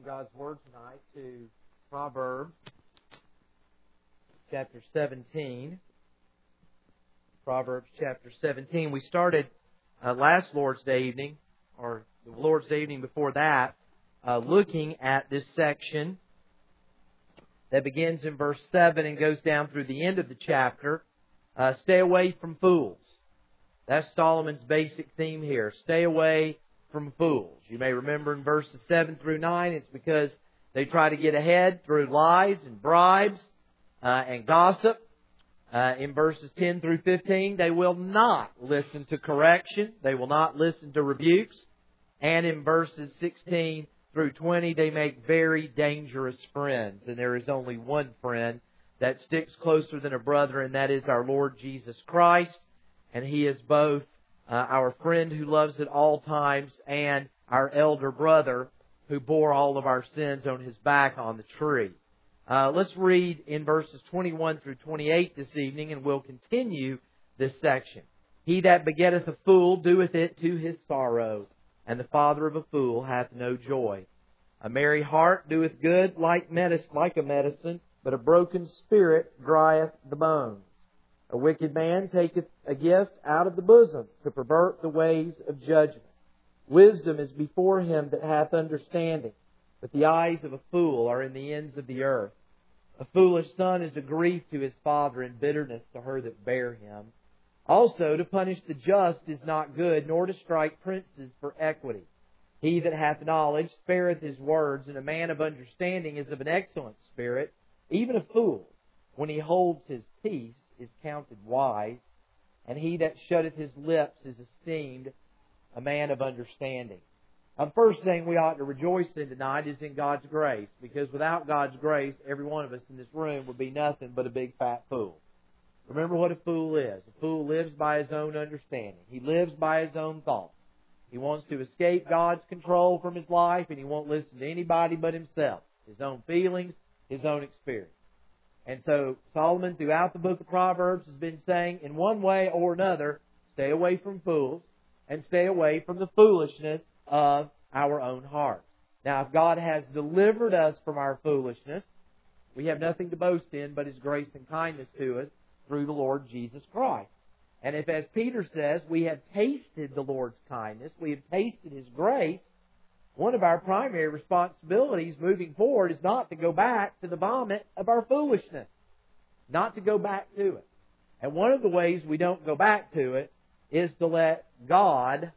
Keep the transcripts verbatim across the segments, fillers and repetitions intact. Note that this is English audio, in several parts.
God's Word tonight to Proverbs chapter seventeen. Proverbs chapter seventeen. We started uh, last Lord's Day evening, or the Lord's Day evening before that, uh, looking at this section that begins in verse seven and goes down through the end of the chapter. Uh, stay away from fools. That's Solomon's basic theme here. Stay away from fools. You may remember in verses seven through nine, it's because they try to get ahead through lies and bribes uh, and gossip. Uh, in verses ten through fifteen, they will not listen to correction. They will not listen to rebukes. And in verses sixteen through twenty, they make very dangerous friends. And there is only one friend that sticks closer than a brother, and that is our Lord Jesus Christ. And He is both uh, our friend who loves at all times and our elder brother who bore all of our sins on His back on the tree. Uh, let's read in verses twenty-one through twenty-eight this evening, and we'll continue this section. He that begetteth a fool doeth it to his sorrow, and the father of a fool hath no joy. A merry heart doeth good like medicine, like a medicine, but a broken spirit drieth the bones. A wicked man taketh a gift out of the bosom to pervert the ways of judgment. Wisdom is before him that hath understanding, but the eyes of a fool are in the ends of the earth. A foolish son is a grief to his father, and bitterness to her that bare him. Also, to punish the just is not good, nor to strike princes for equity. He that hath knowledge spareth his words, and a man of understanding is of an excellent spirit. Even a fool, when he holds his peace, is counted wise, and he that shutteth his lips is esteemed a man of understanding. Now, the first thing we ought to rejoice in tonight is in God's grace, because without God's grace, every one of us in this room would be nothing but a big fat fool. Remember what a fool is. A fool lives by his own understanding. He lives by his own thoughts. He wants to escape God's control from his life, and he won't listen to anybody but himself, his own feelings, his own experience. And so Solomon, throughout the book of Proverbs, has been saying, in one way or another, stay away from fools and stay away from the foolishness of our own hearts. Now, if God has delivered us from our foolishness, we have nothing to boast in but His grace and kindness to us through the Lord Jesus Christ. And if, as Peter says, we have tasted the Lord's kindness, we have tasted His grace, one of our primary responsibilities moving forward is not to go back to the vomit of our foolishness. Not to go back to it. And one of the ways we don't go back to it is to let God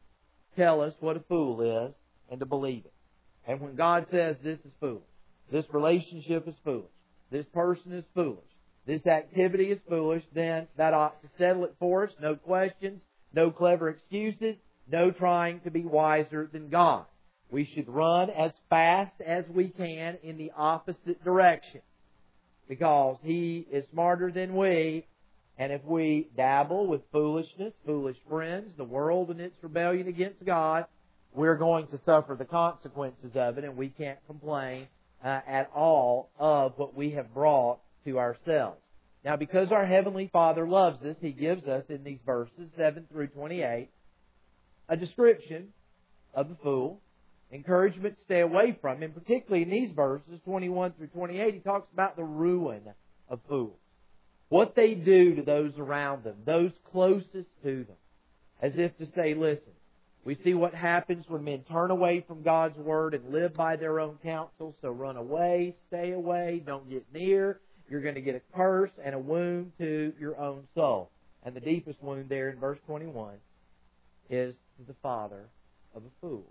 tell us what a fool is and to believe it. And when God says this is foolish, this relationship is foolish, this person is foolish, this activity is foolish, then that ought to settle it for us. No questions, no clever excuses, no trying to be wiser than God. We should run as fast as we can in the opposite direction, because He is smarter than we. And if we dabble with foolishness, foolish friends, the world and its rebellion against God, we're going to suffer the consequences of it, and we can't complain uh, at all of what we have brought to ourselves. Now, because our Heavenly Father loves us, He gives us in these verses, seven through twenty-eight, a description of the fool, encouragement to stay away from him. Particularly in these verses, twenty-one through twenty-eight, He talks about the ruin of fools. What they do to those around them, those closest to them. As if to say, listen, we see what happens when men turn away from God's Word and live by their own counsel, so run away, stay away, don't get near. You're going to get a curse and a wound to your own soul. And the deepest wound there in verse twenty-one is to the father of a fool.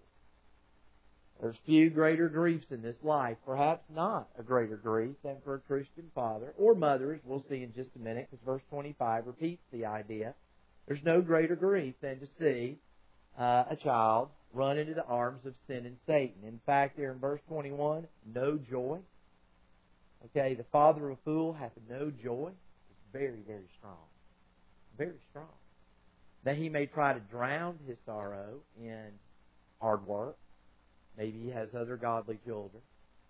There's few greater griefs in this life, perhaps not a greater grief than for a Christian father or mother, as we'll see in just a minute, because verse twenty-five repeats the idea. There's no greater grief than to see uh, a child run into the arms of sin and Satan. In fact, there in verse twenty-one, no joy. Okay, the father of a fool hath no joy. It's very, very strong. Very strong. That he may try to drown his sorrow in hard work. Maybe he has other godly children.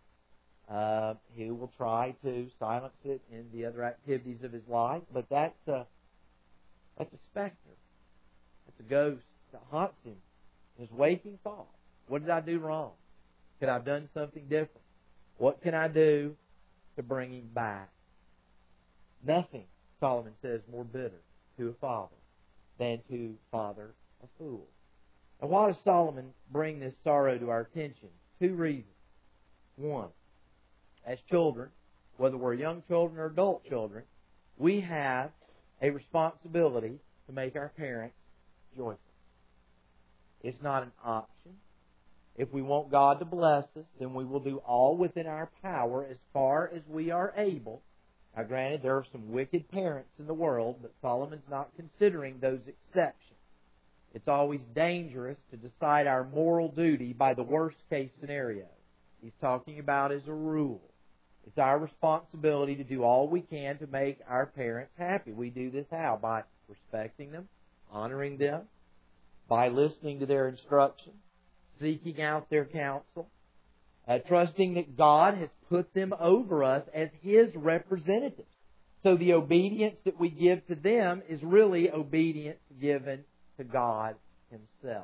Uh, he will try to silence it in the other activities of his life. But that's a, that's a specter. That's a ghost that haunts him in his waking thought. What did I do wrong? Could I have done something different? What can I do to bring him back? Nothing, Solomon says, more bitter to a father than to father a fool. And why does Solomon bring this sorrow to our attention? Two reasons. One, as children, whether we're young children or adult children, we have a responsibility to make our parents joyful. It's not an option. If we want God to bless us, then we will do all within our power as far as we are able. Now, granted, there are some wicked parents in the world, but Solomon's not considering those exceptions. It's always dangerous to decide our moral duty by the worst case scenario. He's talking about as a rule. It's our responsibility to do all we can to make our parents happy. We do this how? By respecting them, honoring them, by listening to their instruction, seeking out their counsel, uh, trusting that God has put them over us as His representatives. So the obedience that we give to them is really obedience given to God Himself.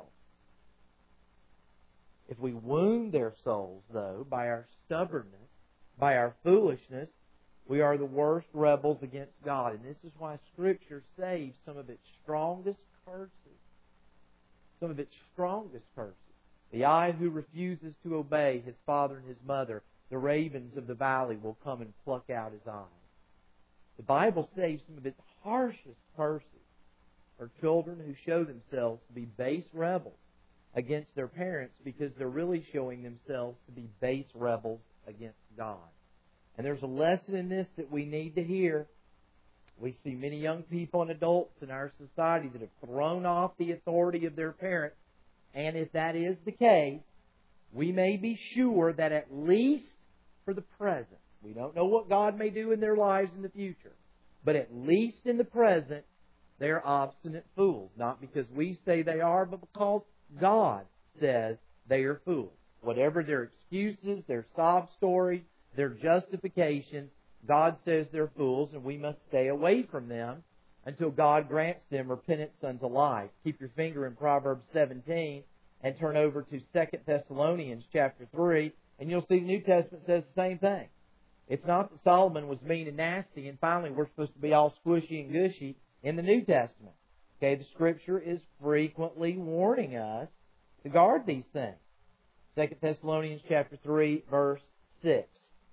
If we wound their souls, though, by our stubbornness, by our foolishness, we are the worst rebels against God. And this is why Scripture saves some of its strongest curses. Some of its strongest curses. The eye who refuses to obey his father and his mother, the ravens of the valley will come and pluck out his eye. The Bible saves some of its harshest curses for children who show themselves to be base rebels against their parents because they're really showing themselves to be base rebels against God. And there's a lesson in this that we need to hear. We see many young people and adults in our society that have thrown off the authority of their parents. And if that is the case, we may be sure that at least for the present, we don't know what God may do in their lives in the future, but at least in the present, they're obstinate fools. Not because we say they are, but because God says they are fools. Whatever their excuses, their sob stories, their justifications, God says they're fools, and we must stay away from them until God grants them repentance unto life. Keep your finger in Proverbs seventeen and turn over to Second Thessalonians chapter three, and you'll see the New Testament says the same thing. It's not that Solomon was mean and nasty, and finally we're supposed to be all squishy and gushy in the New Testament. Okay, the Scripture is frequently warning us to guard these things. Second Thessalonians chapter three, verse six.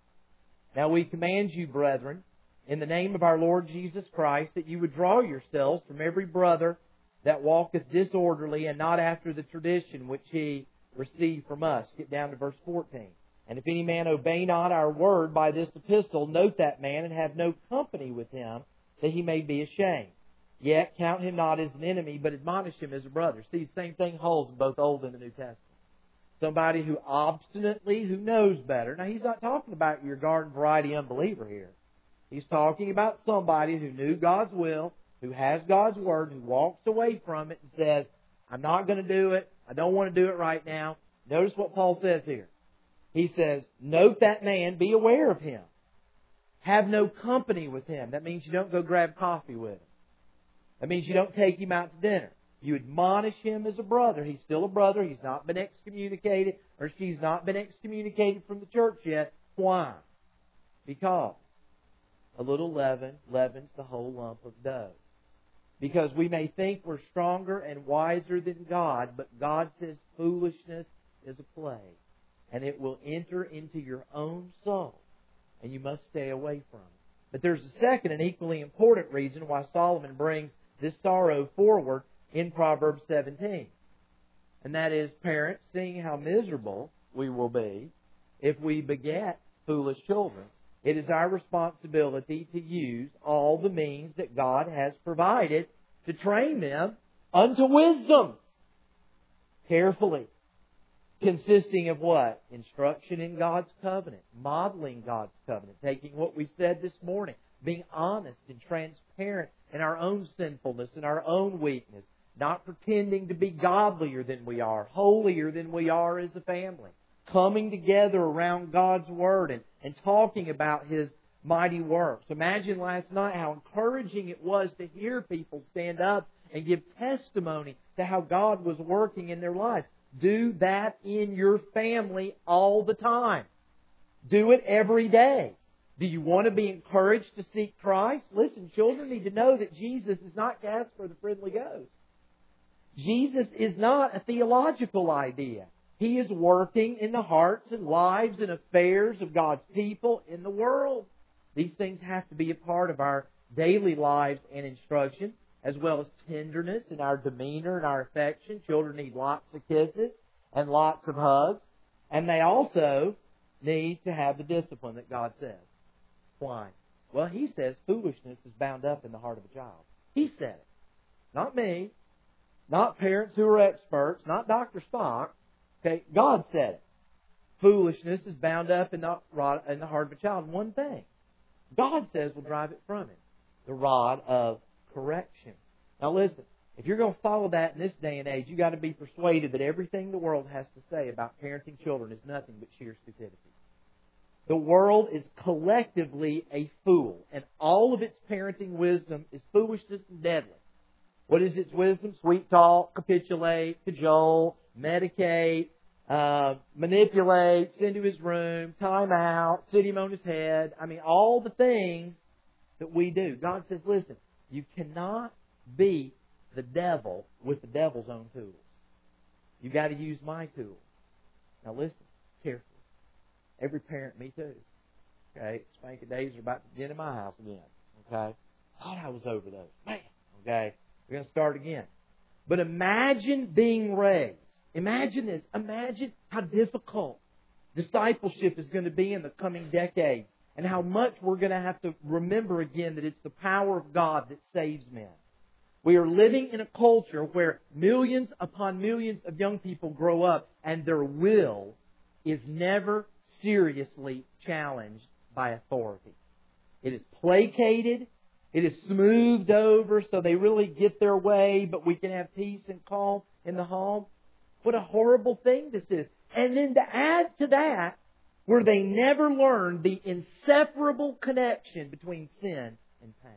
Now we command you, brethren, in the name of our Lord Jesus Christ, that you would draw yourselves from every brother that walketh disorderly and not after the tradition which he received from us. Get down to verse fourteen. And if any man obey not our word by this epistle, note that man and have no company with him, that he may be ashamed. Yet count him not as an enemy, but admonish him as a brother. See, the same thing holds in both Old and the New Testament. Somebody who obstinately, who knows better. Now, he's not talking about your garden variety unbeliever here. He's talking about somebody who knew God's will, who has God's Word, who walks away from it and says, I'm not going to do it. I don't want to do it right now. Notice what Paul says here. He says, note that man, be aware of him. Have no company with him. That means you don't go grab coffee with him. That means you don't take him out to dinner. You admonish him as a brother. He's still a brother. He's not been excommunicated, or she's not been excommunicated from the church yet. Why? Because a little leaven leavens the whole lump of dough. Because we may think we're stronger and wiser than God, but God says foolishness is a plague. And it will enter into your own soul. And you must stay away from it. But there's a second and equally important reason why Solomon brings this sorrow forward in Proverbs seventeen. And that is, parents, seeing how miserable we will be if we beget foolish children, it is our responsibility to use all the means that God has provided to train them unto wisdom. Carefully. Consisting of what? Instruction in God's covenant. Modeling God's covenant. Taking what we said this morning. Being honest and transparent in our own sinfulness and our own weakness. Not pretending to be godlier than we are. Holier than we are as a family. Coming together around God's Word and, and talking about His mighty works. Imagine last night how encouraging it was to hear people stand up and give testimony to how God was working in their lives. Do that in your family all the time. Do it every day. Do you want to be encouraged to seek Christ? Listen, children need to know that Jesus is not Casper the Friendly Ghost. Jesus is not a theological idea. He is working in the hearts and lives and affairs of God's people in the world. These things have to be a part of our daily lives and instruction, as well as tenderness in our demeanor and our affection. Children need lots of kisses and lots of hugs. And they also need to have the discipline that God says. Why? Well, He says foolishness is bound up in the heart of a child. He said it. Not me. Not parents who are experts. Not Doctor Spock. Okay, God said it. Foolishness is bound up in the, in the heart of a child. One thing God says will drive it from him. The rod of correction. Now listen, if you're going to follow that in this day and age, you've got to be persuaded that everything the world has to say about parenting children is nothing but sheer stupidity. The world is collectively a fool, and all of its parenting wisdom is foolishness and deadly. What is its wisdom? Sweet talk, capitulate, cajole, medicate, uh, manipulate, send to his room, time out, sit him on his head. I mean, all the things that we do. God says, listen, you cannot beat the devil with the devil's own tools. You've got to use my tools. Now listen carefully. Every parent, me too. Okay, spanking days are about to begin in my house again. Okay, thought I was over those. Man, okay, we're going to start again. But imagine being raised. Imagine this. Imagine how difficult discipleship is going to be in the coming decades, and how much we're going to have to remember again that it's the power of God that saves men. We are living in a culture where millions upon millions of young people grow up, and their will is never seriously challenged by authority. It is placated. It is smoothed over so they really get their way, but we can have peace and calm in the home. What a horrible thing this is. And then to add to that, where they never learn the inseparable connection between sin and pain.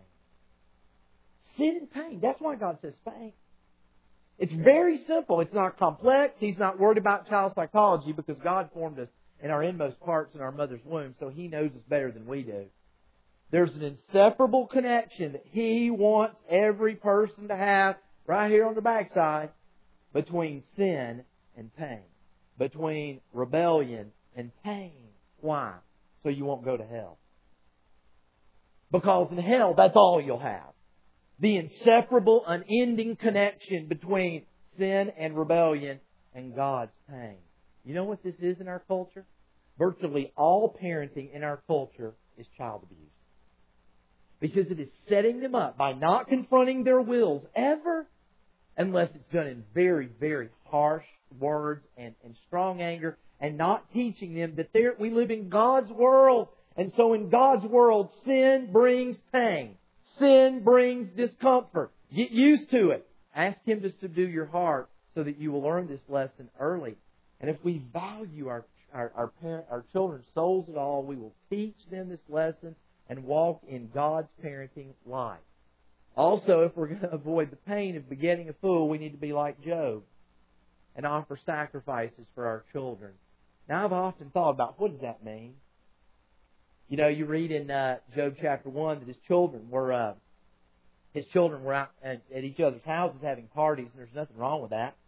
Sin and pain. That's why God says spank. It's very simple. It's not complex. He's not worried about child psychology because God formed us in our inmost parts in our mother's womb, so He knows us better than we do. There's an inseparable connection that He wants every person to have right here on the backside between sin and pain. Between rebellion and pain. Why? So you won't go to hell. Because in hell, that's all you'll have. The inseparable, unending connection between sin and rebellion and God's pain. You know what this is in our culture? Virtually all parenting in our culture is child abuse. Because it is setting them up by not confronting their wills ever, unless it's done in very, very harsh words and, and strong anger, and not teaching them that we live in God's world. And so in God's world, sin brings pain. Sin brings discomfort. Get used to it. Ask Him to subdue your heart so that you will learn this lesson early. And if we value our our our, parent, our children's souls at all, we will teach them this lesson and walk in God's parenting life. Also, if we're going to avoid the pain of begetting a fool, we need to be like Job and offer sacrifices for our children. Now, I've often thought about, what does that mean? You know, you read in uh, Job chapter one that his children were uh, his children were out at, at each other's houses having parties, and there's nothing wrong with that.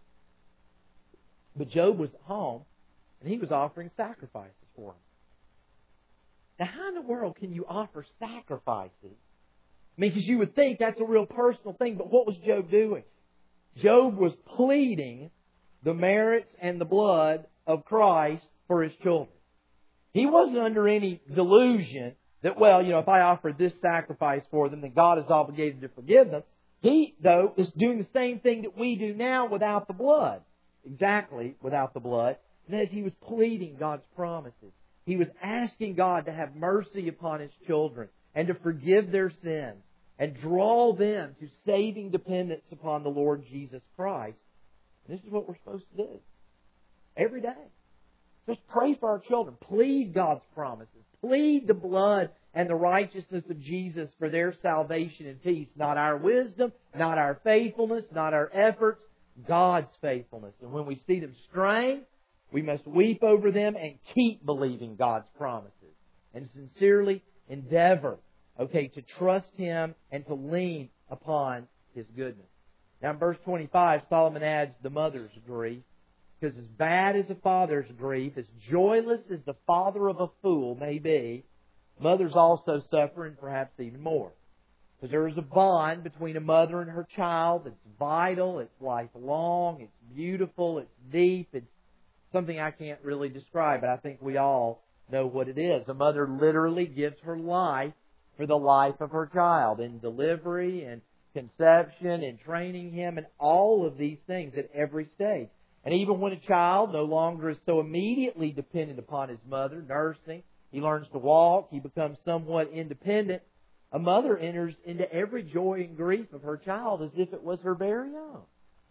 But Job was at home, and he was offering sacrifices for them. Now, how in the world can you offer sacrifices? I mean, because you would think that's a real personal thing, but what was Job doing? Job was pleading the merits and the blood of Christ for his children. He wasn't under any delusion that, well, you know, if I offer this sacrifice for them, then God is obligated to forgive them. He, though, is doing the same thing that we do now without the blood. Exactly, without the blood. And as he was pleading God's promises, he was asking God to have mercy upon His children and to forgive their sins and draw them to saving dependence upon the Lord Jesus Christ. And this is what we're supposed to do every day. Just pray for our children. Plead God's promises. Plead the blood and the righteousness of Jesus for their salvation and peace. Not our wisdom, not our faithfulness, not our efforts, God's faithfulness. And when we see them strain, we must weep over them and keep believing God's promises. And sincerely endeavor, okay, to trust Him and to lean upon His goodness. Now in verse twenty-five, Solomon adds the mother's grief. Because as bad as a father's grief, as joyless as the father of a fool may be, mothers also suffer, and perhaps even more. Because there is a bond between a mother and her child that's vital, it's lifelong, it's beautiful, it's deep, it's something I can't really describe, but I think we all know what it is. A mother literally gives her life for the life of her child in delivery and conception and training him and all of these things at every stage. And even when a child no longer is so immediately dependent upon his mother, nursing, he learns to walk, he becomes somewhat independent, a mother enters into every joy and grief of her child as if it was her very own.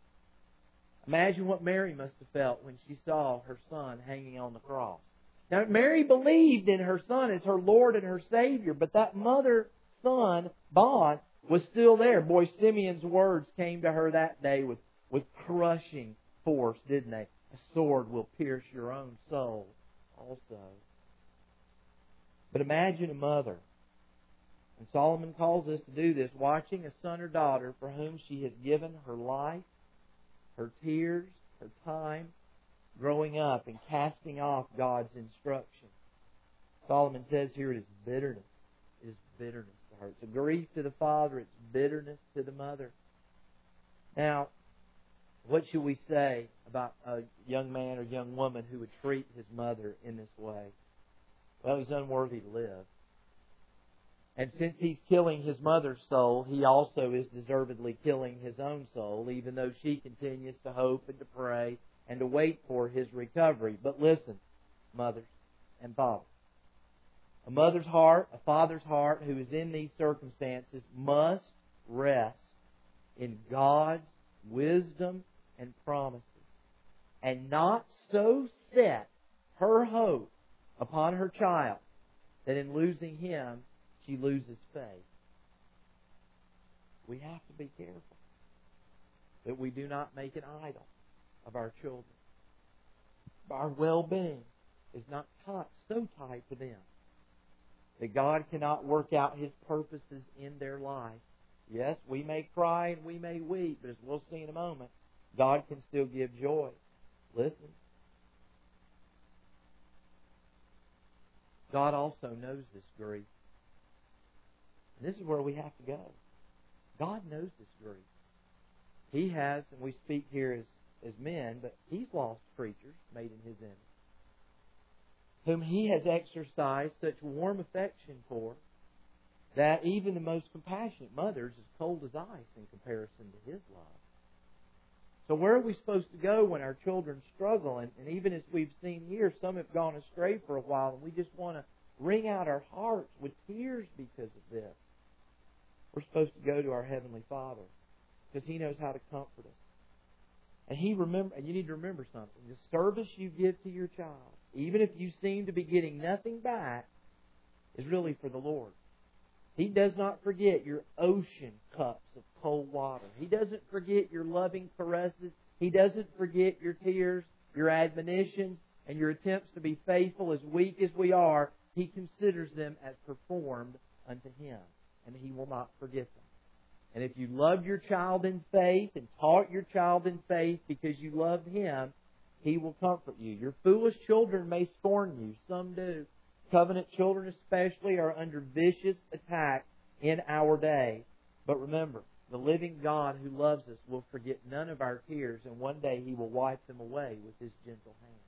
Imagine what Mary must have felt when she saw her son hanging on the cross. Now, Mary believed in her son as her Lord and her Savior, but that mother-son bond was still there. Boy, Simeon's words came to her that day with, with crushing force, didn't they? A sword will pierce your own soul also. But imagine a mother, and Solomon calls us to do this, watching a son or daughter for whom she has given her life, her tears, her time, growing up and casting off God's instruction. Solomon says here it is bitterness. It is bitterness to her. It's a grief to the father. It's bitterness to the mother. Now, what should we say about a young man or young woman who would treat his mother in this way? Well, he's unworthy to live. And since he's killing his mother's soul, he also is deservedly killing his own soul, even though she continues to hope and to pray and to wait for his recovery. But listen, mothers and fathers. A mother's heart, a father's heart who is in these circumstances must rest in God's wisdom and promises, and not so set her hope upon her child that in losing him she loses faith. We have to be careful that we do not make an idol of our children. Our well-being is not tied, so tied to them that God cannot work out His purposes in their life. Yes, we may cry and we may weep, but as we'll see in a moment, God can still give joy. Listen. God also knows this grief. And this is where we have to go. God knows this grief. He has, and we speak here as, as men, but He's lost creatures made in His image, whom He has exercised such warm affection for, that even the most compassionate mother is as cold as ice in comparison to His love. So where are we supposed to go when our children struggle? And, and even as we've seen here, some have gone astray for a while, and we just want to wring out our hearts with tears because of this. We're supposed to go to our Heavenly Father, because He knows how to comfort us. And He remember, and you need to remember something. The service you give to your child, even if you seem to be getting nothing back, is really for the Lord. He does not forget your ocean cups of cold water. He doesn't forget your loving caresses. He doesn't forget your tears, your admonitions, and your attempts to be faithful, as weak as we are. He considers them as performed unto Him, and He will not forget them. And if you loved your child in faith and taught your child in faith because you loved Him, He will comfort you. Your foolish children may scorn you. Some do. Covenant children especially are under vicious attack in our day. But remember, the living God who loves us will forget none of our tears, and one day He will wipe them away with His gentle hand.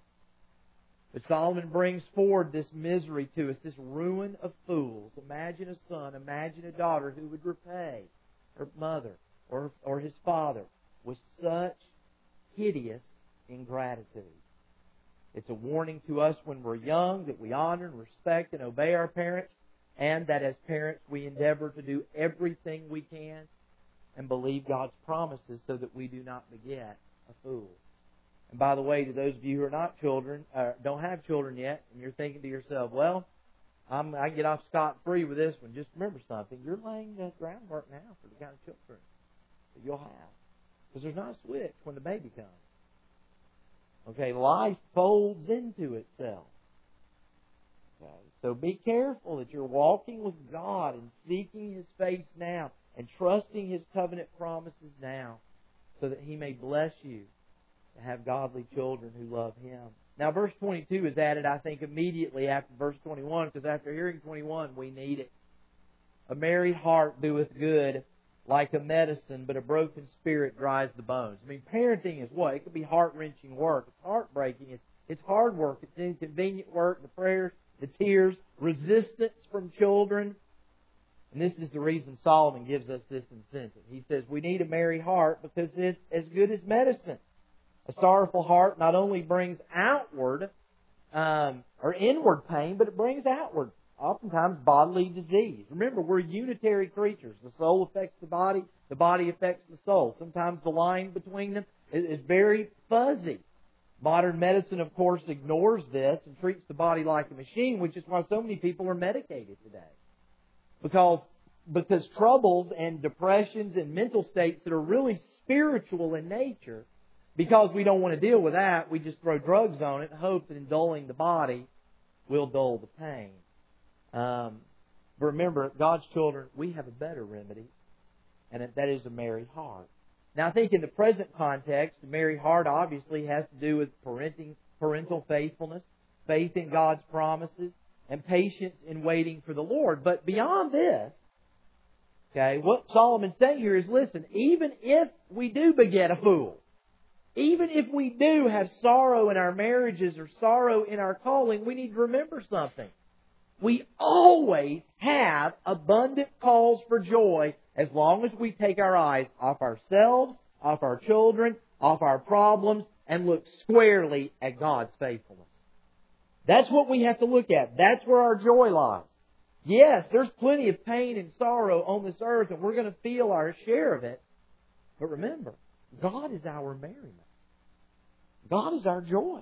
But Solomon brings forward this misery to us, this ruin of fools. Imagine a son, imagine a daughter who would repay her mother or, or his father with such hideous ingratitude. It's a warning to us when we're young that we honor and respect and obey our parents, and that as parents we endeavor to do everything we can and believe God's promises so that we do not beget a fool. And by the way, to those of you who are not children, uh, don't have children yet, and you're thinking to yourself, well, I'm, I can get off scot-free with this one. Just remember something. You're laying the groundwork now for the kind of children that you'll have. Because there's not a switch when the baby comes. Okay, life folds into itself. Okay, so be careful that you're walking with God and seeking His face now and trusting His covenant promises now so that He may bless you to have godly children who love Him. Now, verse twenty-two is added, I think, immediately after verse twenty-one, because after hearing twenty-one, we need it. A merry heart doeth good like a medicine, but a broken spirit dries the bones. I mean, parenting is what? It could be heart-wrenching work. It's heartbreaking. It's, it's hard work. It's inconvenient work. The prayers, the tears, resistance from children. And this is the reason Solomon gives us this incentive. He says we need a merry heart because it's as good as medicine. A sorrowful heart not only brings outward um, or inward pain, but it brings outward, oftentimes, bodily disease. Remember, we're unitary creatures. The soul affects the body, the body affects the soul. Sometimes the line between them is very fuzzy. Modern medicine, of course, ignores this and treats the body like a machine, which is why so many people are medicated today. Because, because troubles and depressions and mental states that are really spiritual in nature, because we don't want to deal with that, we just throw drugs on it and hope that in dulling the body will dull the pain. Um, but remember, God's children, we have a better remedy, and that is a merry heart. Now, I think in the present context, a merry heart obviously has to do with parenting, parental faithfulness, faith in God's promises, and patience in waiting for the Lord. But beyond this, okay, what Solomon's saying here is, listen, even if we do beget a fool, even if we do have sorrow in our marriages or sorrow in our calling, we need to remember something. We always have abundant cause for joy as long as we take our eyes off ourselves, off our children, off our problems, and look squarely at God's faithfulness. That's what we have to look at. That's where our joy lies. Yes, there's plenty of pain and sorrow on this earth, and we're going to feel our share of it. But remember, God is our merriment. God is our joy.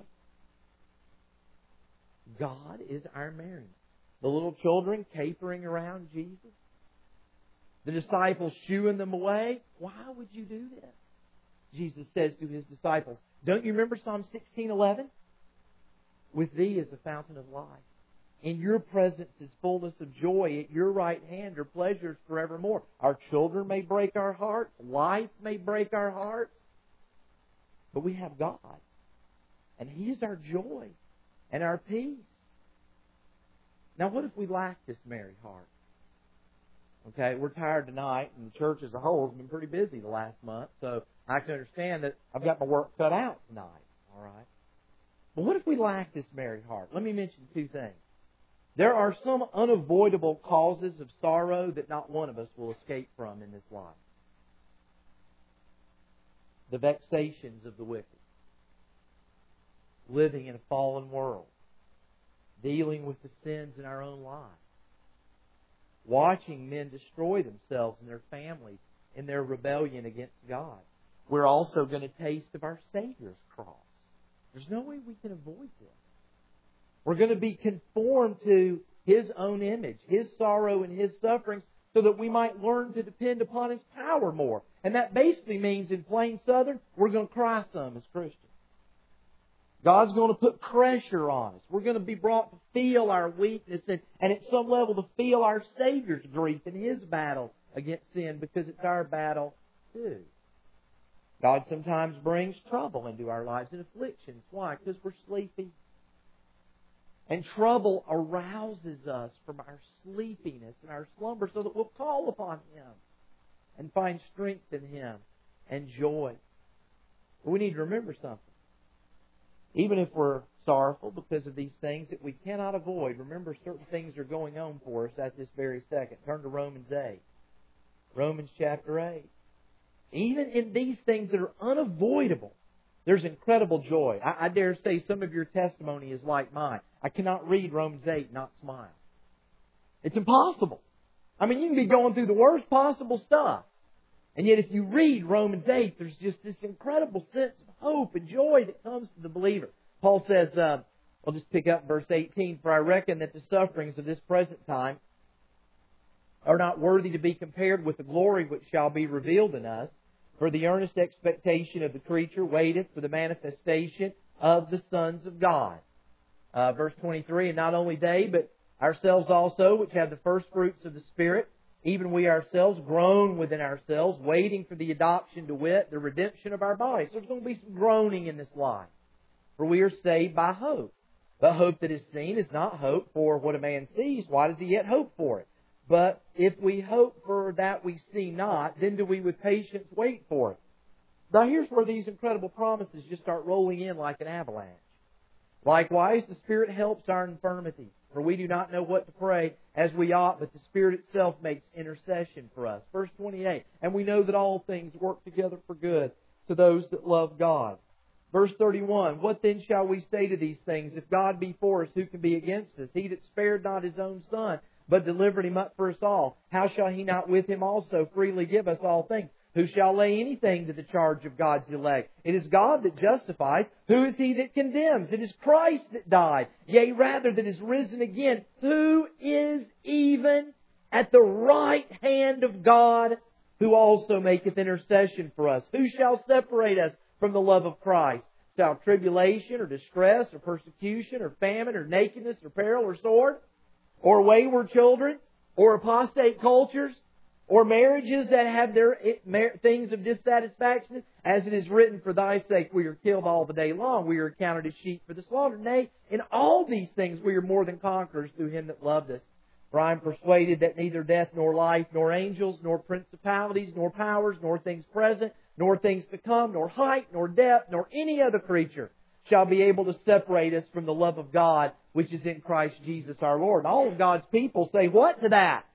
God is our merriment. The little children capering around Jesus. The disciples shooing them away. Why would you do this? Jesus says to His disciples, don't you remember Psalm sixteen eleven? With Thee is the fountain of life. In Your presence is fullness of joy. At Your right hand are pleasures forevermore. Our children may break our hearts. Life may break our hearts. But we have God. And He is our joy and our peace. Now, what if we lack this merry heart? Okay, we're tired tonight, and the church as a whole has been pretty busy the last month, so I can understand that I've got my work cut out tonight. All right? But what if we lack this merry heart? Let me mention two things. There are some unavoidable causes of sorrow that not one of us will escape from in this life. The vexations of the wicked. Living in a fallen world. Dealing with the sins in our own lives. Watching men destroy themselves and their families in their rebellion against God. We're also going to taste of our Savior's cross. There's no way we can avoid this. We're going to be conformed to His own image, His sorrow and His sufferings, so that we might learn to depend upon His power more. And that basically means, in plain Southern, we're going to cry some as Christians. God's going to put pressure on us. We're going to be brought to feel our weakness and, and at some level to feel our Savior's grief in His battle against sin, because it's our battle too. God sometimes brings trouble into our lives and afflictions. Why? Because we're sleepy. And trouble arouses us from our sleepiness and our slumber so that we'll call upon Him and find strength in Him and joy. But we need to remember something. Even if we're sorrowful because of these things that we cannot avoid, remember certain things are going on for us at this very second. Turn to Romans eight. Romans chapter eight. Even in these things that are unavoidable, there's incredible joy. I, I dare say some of your testimony is like mine. I cannot read Romans eight and not smile. It's impossible. I mean, you can be going through the worst possible stuff. And yet if you read Romans eight, there's just this incredible sense of hope and joy that comes to the believer. Paul says, uh, I'll just pick up verse eighteen, for I reckon that the sufferings of this present time are not worthy to be compared with the glory which shall be revealed in us. For the earnest expectation of the creature waiteth for the manifestation of the sons of God. Uh, verse twenty-three, and not only they, but ourselves also, which have the first fruits of the Spirit, even we ourselves groan within ourselves, waiting for the adoption, to wit, the redemption of our bodies. So there's going to be some groaning in this life. For we are saved by hope. But hope that is seen is not hope for what a man sees. Why does he yet hope for it? But if we hope for that we see not, then do we with patience wait for it. Now here's where these incredible promises just start rolling in like an avalanche. Likewise, the Spirit helps our infirmities. For we do not know what to pray as we ought, but the Spirit itself makes intercession for us. Verse twenty-eight, and we know that all things work together for good to those that love God. Verse thirty-one, what then shall we say to these things? If God be for us, who can be against us? He that spared not His own Son, but delivered Him up for us all, how shall He not with Him also freely give us all things? Who shall lay anything to the charge of God's elect? It is God that justifies. Who is He that condemns? It is Christ that died, yea, rather that is risen again, who is even at the right hand of God, who also maketh intercession for us. Who shall separate us from the love of Christ? Shall tribulation, or distress, or persecution, or famine, or nakedness, or peril, or sword? Or wayward children? Or apostate cultures? Or marriages that have their things of dissatisfaction? As it is written, for Thy sake we are killed all the day long. We are accounted as sheep for the slaughter. Nay, in all these things we are more than conquerors through Him that loved us. For I am persuaded that neither death, nor life, nor angels, nor principalities, nor powers, nor things present, nor things to come, nor height, nor depth, nor any other creature shall be able to separate us from the love of God, which is in Christ Jesus our Lord. And all of God's people say what to that?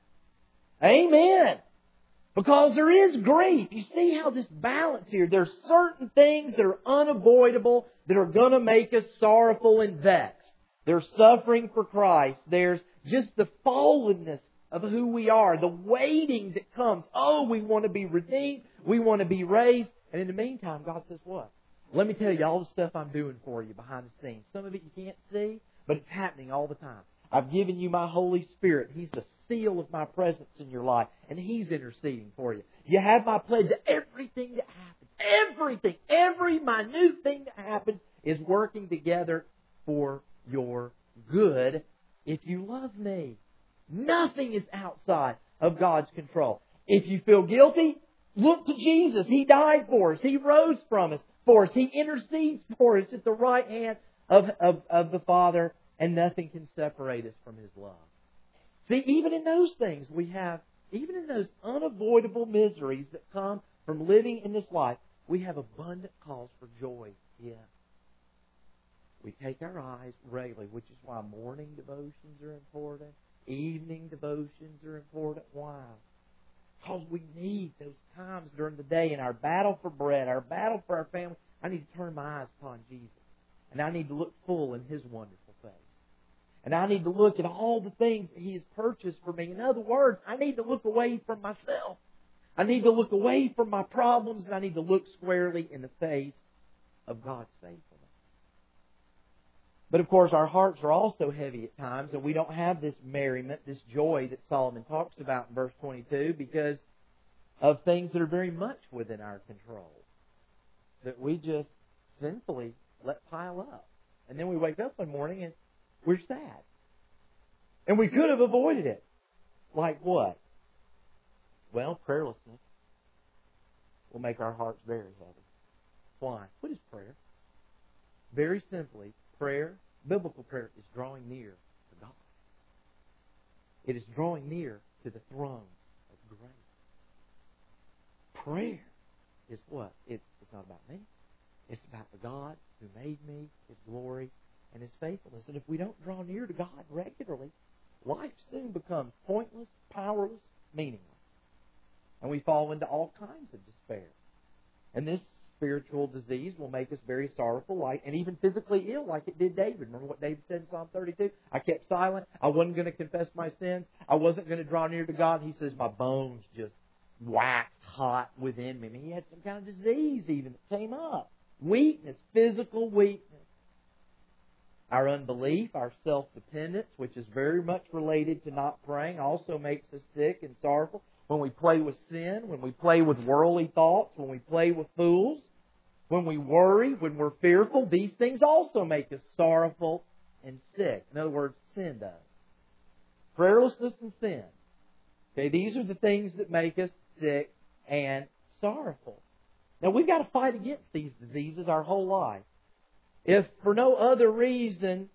Amen. Because there is grief. You see how this balance here. There's certain things that are unavoidable that are going to make us sorrowful and vexed. There's suffering for Christ. There's just the fallenness of who we are. The waiting that comes. Oh, we want to be redeemed. We want to be raised. And in the meantime, God says what? Let me tell you all the stuff I'm doing for you behind the scenes. Some of it you can't see, but it's happening all the time. I've given you my Holy Spirit. He's the seal of my presence in your life. And He's interceding for you. You have my pledge that everything that happens, everything, every minute thing that happens is working together for your good if you love me. Nothing is outside of God's control. If you feel guilty, look to Jesus. He died for us. He rose from us for us. He intercedes for us at the right hand of, of, of the Father. And nothing can separate us from His love. See, even in those things we have, even in those unavoidable miseries that come from living in this life, we have abundant cause for joy. Yeah. We take our eyes regularly, which is why morning devotions are important. Evening devotions are important. Why? Because we need those times during the day in our battle for bread, our battle for our family. I need to turn my eyes upon Jesus. And I need to look full in His wonderful face. And I need to look at all the things that He has purchased for me. In other words, I need to look away from myself. I need to look away from my problems, and I need to look squarely in the face of God's faithfulness. But of course, our hearts are also heavy at times, and we don't have this merriment, this joy that Solomon talks about in verse twenty-two, because of things that are very much within our control, that we just sinfully let pile up. And then we wake up one morning and we're sad. And we could have avoided it. Like what? Well, prayerlessness will make our hearts very heavy. Why? What is prayer? Very simply, prayer, biblical prayer, is drawing near to God. It is drawing near to the throne of grace. Prayer is what? It, it's not about me. It's about the God who made me, His glory, and His faithfulness. And if we don't draw near to God regularly, life soon becomes pointless, powerless, meaningless. And we fall into all kinds of despair. And this spiritual disease will make us very sorrowful, like, and even physically ill, like it did David. Remember what David said in Psalm thirty-two? I kept silent. I wasn't going to confess my sins. I wasn't going to draw near to God. He says, my bones just waxed hot within me. I mean, he had some kind of disease even that came up. Weakness, physical weakness. Our unbelief, our self-dependence, which is very much related to not praying, also makes us sick and sorrowful. when we play with sin, when we play with worldly thoughts, when we play with fools, when we worry, when we're fearful, these things also make us sorrowful and sick. In other words, sin does. Prayerlessness and sin. Okay, these are the things that make us sick and sorrowful. Now, we've got to fight against these diseases our whole life. If for no other reason,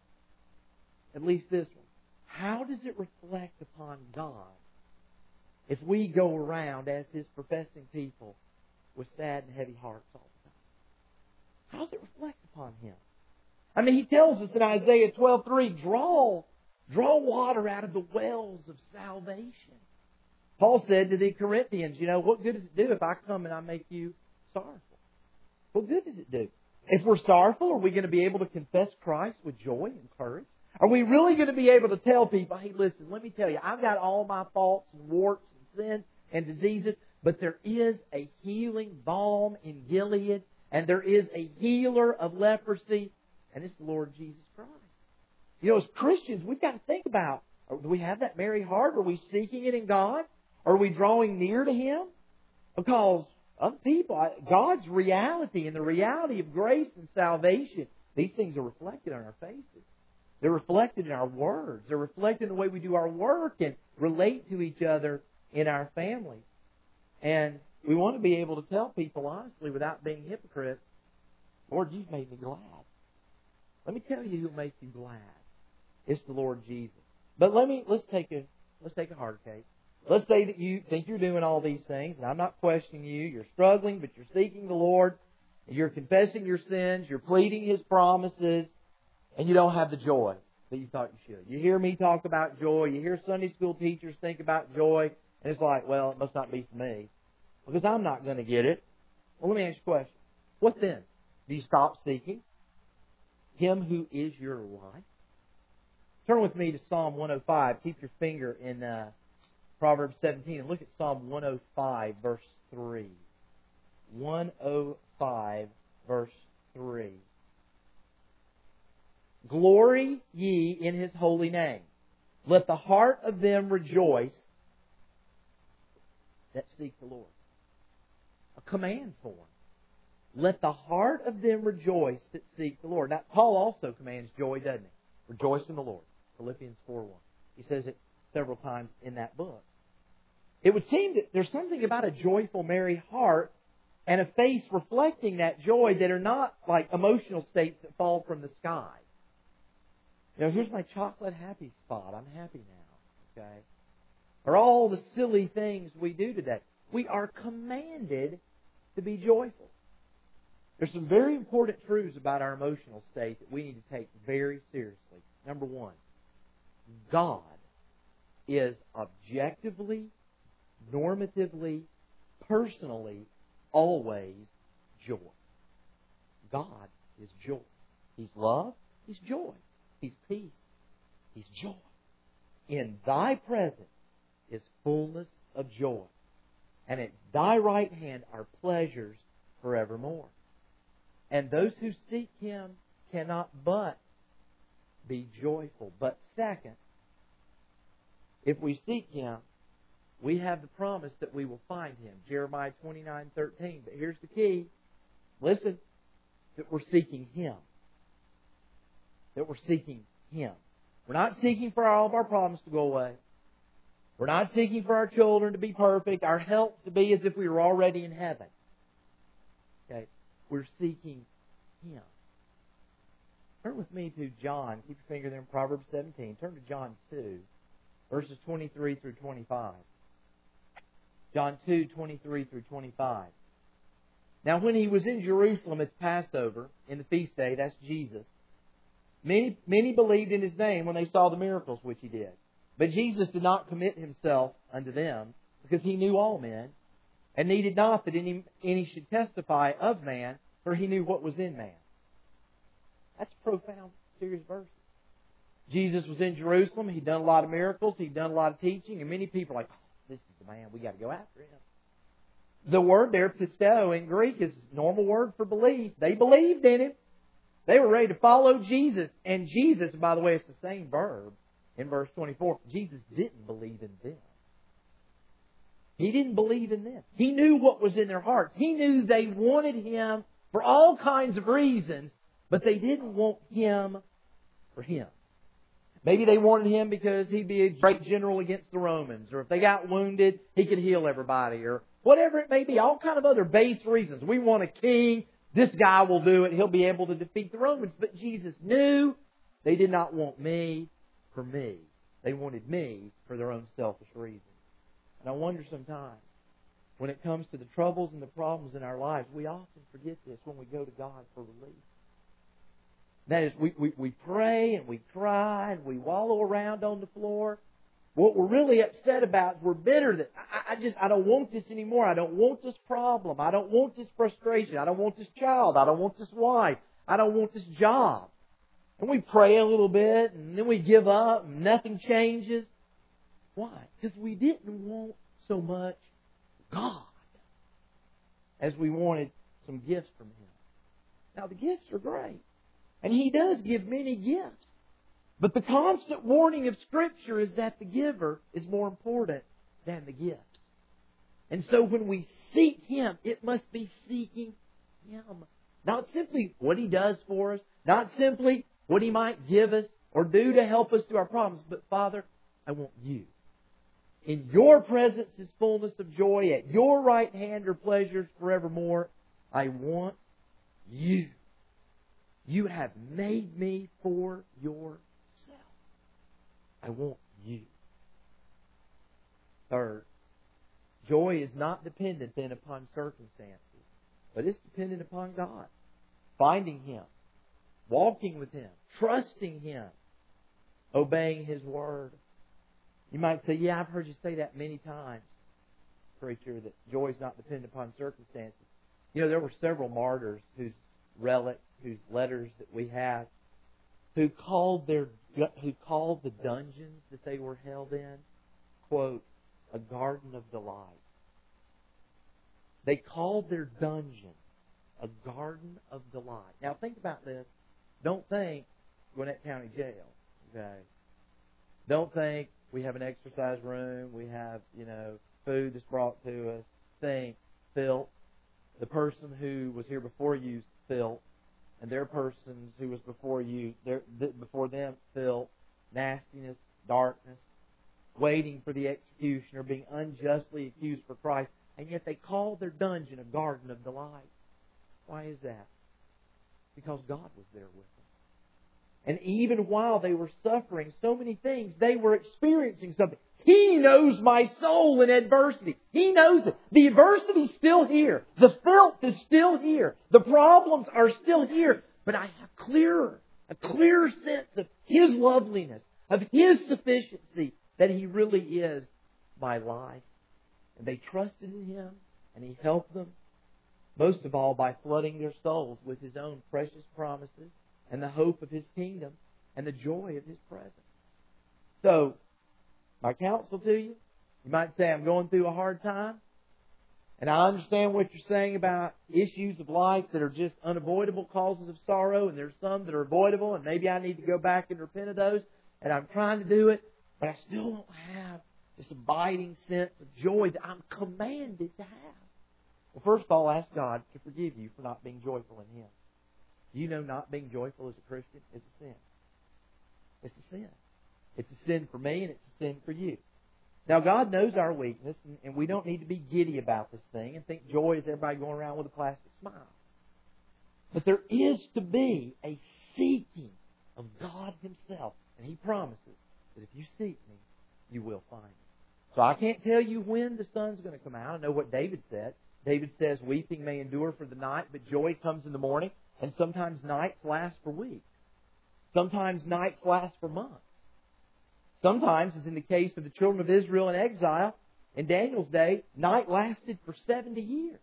at least this one, how does it reflect upon God if we go around as His professing people with sad and heavy hearts all the time? How does it reflect upon Him? I mean, He tells us in Isaiah twelve three, draw, draw water out of the wells of salvation. Paul said to the Corinthians, you know, what good does it do if I come and I make you sorrowful? What good does it do? If we're sorrowful, are we going to be able to confess Christ with joy and courage? Are we really going to be able to tell people, hey, listen, let me tell you, I've got all my faults and warts and sins and diseases, but there is a healing balm in Gilead, and there is a healer of leprosy, and it's the Lord Jesus Christ. You know, as Christians, we've got to think about, do we have that merry heart? Are we seeking it in God? Are we drawing near to Him? Because other people, God's reality and the reality of grace and salvation, these things are reflected on our faces. They're reflected in our words. They're reflected in the way we do our work and relate to each other in our families. And we want to be able to tell people honestly without being hypocrites, Lord, you've made me glad. Let me tell you who makes you glad. It's the Lord Jesus. But let me let's take a let's take a hard case. Let's say that you think you're doing all these things, and I'm not questioning you. You're struggling, but you're seeking the Lord. You're confessing your sins. You're pleading His promises, and you don't have the joy that you thought you should. You hear me talk about joy. You hear Sunday school teachers think about joy, and it's like, well, it must not be for me because I'm not going to get it. Well, let me ask you a question. What then? Do you stop seeking Him who is your life? Turn with me to Psalm one oh five. Keep your finger in uh, Proverbs seventeen and look at Psalm one oh five, verse three. one oh five, verse three. Glory ye in His holy name. Let the heart of them rejoice that seek the Lord. A command form. Let the heart of them rejoice that seek the Lord. Now, Paul also commands joy, doesn't he? Rejoice in the Lord. Philippians four one. He says it several times in that book. It would seem that there's something about a joyful, merry heart and a face reflecting that joy that are not like emotional states that fall from the sky. You know, here's my chocolate happy spot. I'm happy now. Okay? Or all the silly things we do today. We are commanded to be joyful. There's some very important truths about our emotional state that we need to take very seriously. Number one, God is objectively, normatively, personally, always joy. God is joy. He's love. He's joy. He's peace. He's joy. In Thy presence is fullness of joy. And at Thy right hand are pleasures forevermore. And those who seek Him cannot but be joyful. But second, if we seek Him, we have the promise that we will find Him. Jeremiah twenty-nine thirteen. But here's the key. Listen, that we're seeking Him. That we're seeking Him. We're not seeking for all of our problems to go away. We're not seeking for our children to be perfect, our health to be as if we were already in heaven. Okay? We're seeking Him. Turn with me to John. Keep your finger there in Proverbs seventeen. Turn to John two, verses twenty-three through twenty-five. John two, twenty-three through twenty-five. Now when He was in Jerusalem at Passover, in the feast day, that's Jesus, many, many believed in His name when they saw the miracles which He did. But Jesus did not commit Himself unto them, because He knew all men, and needed not that any, any should testify of man, for He knew what was in man. That's profound, serious verses. Jesus was in Jerusalem. He'd done a lot of miracles. He'd done a lot of teaching. And many people are like, oh, this is the man. We've got to go after Him. The word there, pisto, in Greek is a normal word for belief. They believed in Him. They were ready to follow Jesus. And Jesus, by the way, it's the same verb in verse twenty-four. Jesus didn't believe in them. He didn't believe in them. He knew what was in their hearts. He knew they wanted Him for all kinds of reasons, but they didn't want Him for Him. Maybe they wanted Him because He'd be a great general against the Romans, or if they got wounded, He could heal everybody, or whatever it may be. All kind of other base reasons. We want a king. This guy will do it. He'll be able to defeat the Romans. But Jesus knew they did not want me for me. They wanted me for their own selfish reasons. And I wonder sometimes, when it comes to the troubles and the problems in our lives, we often forget this when we go to God for relief. That is, we, we, we pray and we cry and we wallow around on the floor. What we're really upset about is we're bitter that I, I just, I don't want this anymore. I don't want this problem. I don't want this frustration. I don't want this child. I don't want this wife. I don't want this job. And we pray a little bit and then we give up and nothing changes. Why? Because we didn't want so much God as we wanted some gifts from Him. Now the gifts are great. And He does give many gifts. But the constant warning of Scripture is that the giver is more important than the gifts. And so when we seek Him, it must be seeking Him. Not simply what He does for us, not simply what He might give us or do to help us through our problems, but Father, I want You. In Your presence is fullness of joy. At Your right hand are pleasures forevermore. I want You. You have made me for Yourself. I want You. Third, joy is not dependent then upon circumstances, but it's dependent upon God. Finding Him, walking with Him, trusting Him, obeying His Word. You might say, yeah, I've heard you say that many times, preacher, that joy is not dependent upon circumstances. You know, there were several martyrs whose relics, whose letters that we have, who called their who called the dungeons that they were held in, quote, a garden of delight. They called their dungeon a garden of delight. Now think about this. Don't think Gwinnett County Jail. Okay. Don't think we have an exercise room, we have, you know, food that's brought to us. Think filth. The person who was here before you, filth. And their persons who was before you, their, before them, filth, nastiness, darkness, waiting for the executioner, being unjustly accused for Christ, and yet they called their dungeon a garden of delight. Why is that? Because God was there with them. And even while they were suffering so many things, they were experiencing something. He knows my soul in adversity. He knows it. The adversity is still here. The filth is still here. The problems are still here. But I have clearer, a clearer sense of His loveliness, of His sufficiency, that He really is my life. And they trusted in Him, and He helped them, most of all by flooding their souls with His own precious promises and the hope of His kingdom and the joy of His presence. So, my counsel to you, you might say, I'm going through a hard time. And I understand what you're saying about issues of life that are just unavoidable causes of sorrow. And there's some that are avoidable. And maybe I need to go back and repent of those. And I'm trying to do it. But I still don't have this abiding sense of joy that I'm commanded to have. Well, first of all, ask God to forgive you for not being joyful in Him. You know not being joyful as a Christian is a sin. It's a sin. It's a sin for me and it's a sin for you. Now, God knows our weakness, and, and we don't need to be giddy about this thing and think joy is everybody going around with a plastic smile. But there is to be a seeking of God Himself. And He promises that if you seek me, you will find me. So I can't tell you when the sun's going to come out. I know what David said. David says, weeping may endure for the night, but joy comes in the morning. And sometimes nights last for weeks. Sometimes nights last for months. Sometimes, as in the case of the children of Israel in exile, in Daniel's day, night lasted for seventy years.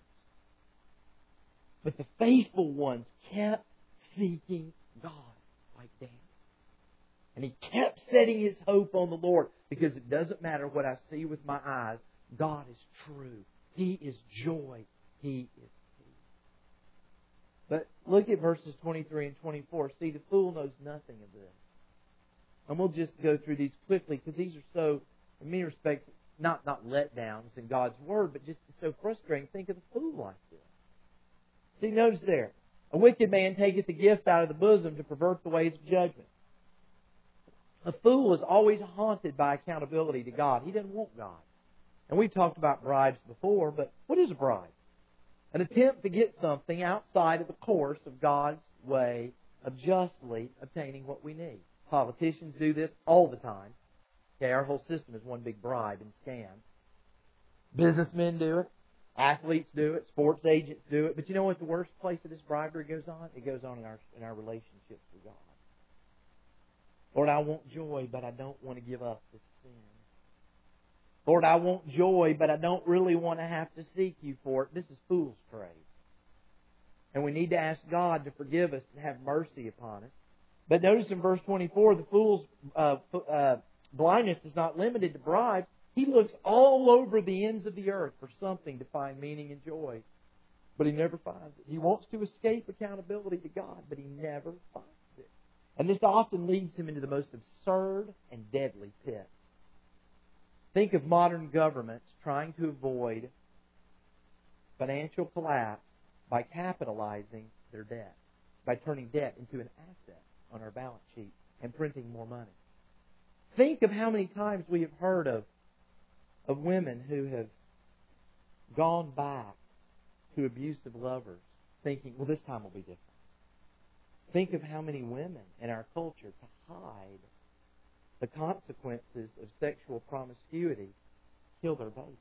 But the faithful ones kept seeking God, like Daniel. And he kept setting his hope on the Lord, because it doesn't matter what I see with my eyes. God is true. He is joy. He is peace. But look at verses twenty-three and twenty-four. See, the fool knows nothing of this. And we'll just go through these quickly, because these are so, in many respects, not, not letdowns in God's Word, but just so frustrating. Think of the fool like this. See, notice there. A wicked man taketh the gift out of the bosom to pervert the ways of judgment. A fool is always haunted by accountability to God. He doesn't want God. And we've talked about bribes before, but what is a bribe? An attempt to get something outside of the course of God's way of justly obtaining what we need. Politicians do this all the time. Okay, our whole system is one big bribe and scam. Businessmen do it. Athletes do it. Sports agents do it. But you know what the worst place of this bribery goes on? It goes on in our in our relationships with God. Lord, I want joy, but I don't want to give up this sin. Lord, I want joy, but I don't really want to have to seek You for it. This is fool's trade. And we need to ask God to forgive us and have mercy upon us. But notice in verse twenty-four, the fool's uh, uh, blindness is not limited to bribes. He looks all over the ends of the earth for something to find meaning and joy. But he never finds it. He wants to escape accountability to God, but he never finds it. And this often leads him into the most absurd and deadly pits. Think of modern governments trying to avoid financial collapse by capitalizing their debt, by turning debt into an asset on our balance sheet and printing more money. Think of how many times we have heard of, of women who have gone back to abusive lovers thinking, well, this time will be different. Think of how many women in our culture, to hide the consequences of sexual promiscuity, kill their baby,